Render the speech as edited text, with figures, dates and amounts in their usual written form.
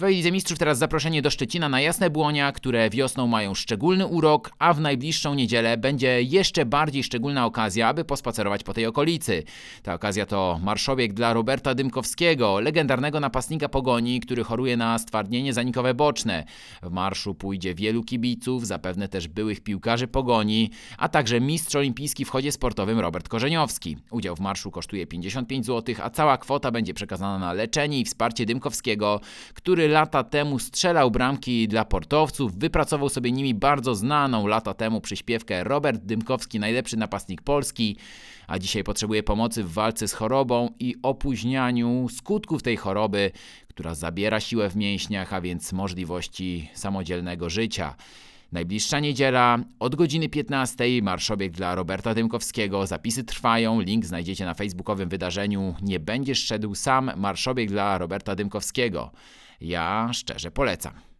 Twojej Lidze Mistrzów teraz zaproszenie do Szczecina na Jasne Błonia, które wiosną mają szczególny urok, a w najbliższą niedzielę będzie jeszcze bardziej szczególna okazja, aby pospacerować po tej okolicy. Ta okazja to marszobieg dla Roberta Dymkowskiego, legendarnego napastnika Pogoni, który choruje na stwardnienie zanikowe boczne. W marszu pójdzie wielu kibiców, zapewne też byłych piłkarzy Pogoni, a także mistrz olimpijski w chodzie sportowym Robert Korzeniowski. Udział w marszu kosztuje 55 zł, a cała kwota będzie przekazana na leczenie i wsparcie Dymkowskiego, który lata temu strzelał bramki dla portowców, wypracował sobie nimi bardzo znaną lata temu przyśpiewkę Robert Dymkowski, najlepszy napastnik Polski, a dzisiaj potrzebuje pomocy w walce z chorobą i opóźnianiu skutków tej choroby, która zabiera siłę w mięśniach, a więc możliwości samodzielnego życia. Najbliższa niedziela od godziny 15 marszobieg dla Roberta Dymkowskiego. Zapisy trwają, link znajdziecie na facebookowym wydarzeniu Nie będziesz szedł sam, marszobieg dla Roberta Dymkowskiego. Ja szczerze polecam.